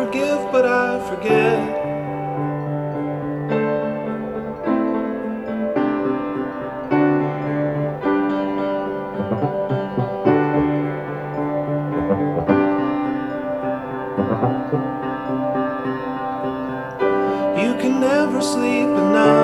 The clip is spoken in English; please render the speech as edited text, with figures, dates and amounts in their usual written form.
forgive, but I forget. You can never sleep enough.